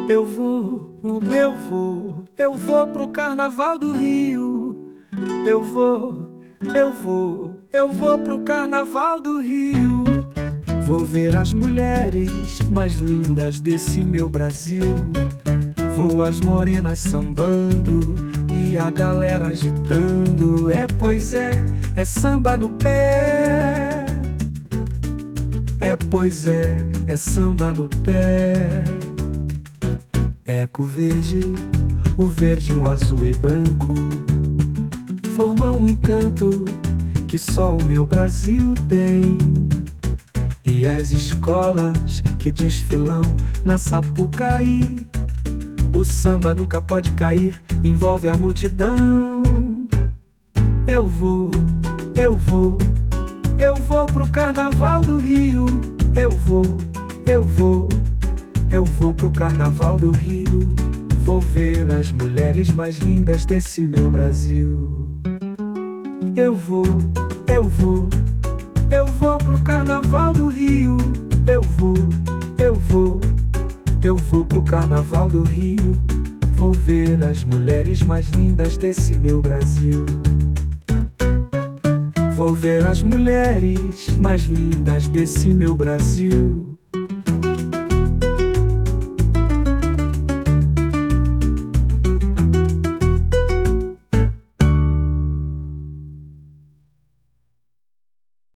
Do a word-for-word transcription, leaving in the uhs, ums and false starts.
Eu vou, eu vou, eu vou pro Carnaval do Rio. Eu vou, eu vou, eu vou pro Carnaval do Rio. Vou ver as mulheres mais lindas desse meu Brasil. Vou as morenas sambando e a galera agitando. É, pois é, é samba no pé. É, pois é, é samba no pé. Eco verde, o verde, o azul e branco formam um encanto que só o meu Brasil tem. E as escolas que desfilam na Sapucaí, o samba nunca pode cair, envolve a multidão. Eu vou, eu vou, eu vou pro Carnaval do Rio. Eu vou, eu vou, eu vou pro Carnaval do Rio. Vou ver as mulheres mais lindas desse meu Brasil. Eu vou, eu vou, eu vou pro Carnaval do Rio. Eu vou, eu vou, eu vou pro Carnaval do Rio. Vou ver as mulheres mais lindas desse meu Brasil. Vou ver as mulheres mais lindas desse meu Brasil.